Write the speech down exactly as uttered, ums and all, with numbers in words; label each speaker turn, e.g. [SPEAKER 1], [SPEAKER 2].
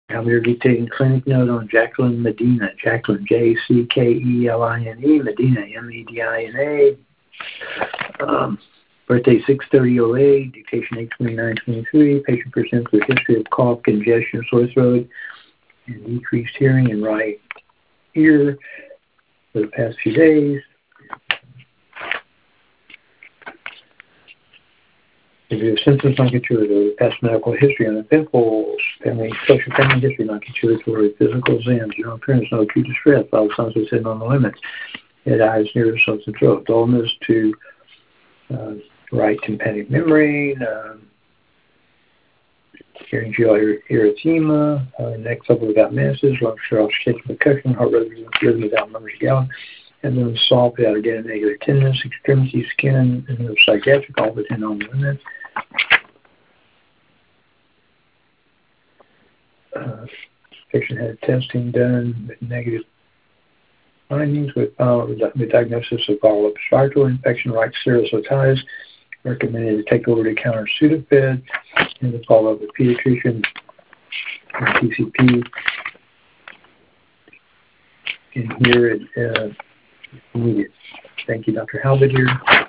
[SPEAKER 1] Now we're dictating clinic note on Jacqueline Medina. Jacqueline, J C K E L I N E, Medina, M E D I N A. Um, birthday six thirty oh eight, dictation eight twenty-nine twenty-three. Patient presents with history of cough, congestion, sore throat, and decreased hearing in right ear for the past few days. If you have symptoms non-contributory, past medical history on the pimples, family, social family history non-contributory, physical exams, general appearance, no acute distress, all signs of said on the limits, head, eyes, ears, nose, and throat, dullness to uh, right tympanic membrane, um, pharyngeal erythema, uh, neck trouble without masses, lung stroke, shaking percussion, heart rhythm, rhythm without numbers gallon, and then salt without again negative tenderness, extremity, skin, and no psychiatric, all within on the limits. Uh, patient had testing done with negative findings with, uh, with diagnosis of viral obstructive infection, right serous otitis, recommended to take over the counter Sudafed, and to follow up with pediatrician and P C P. And here it uh, needed. Thank you, Doctor Halbert here.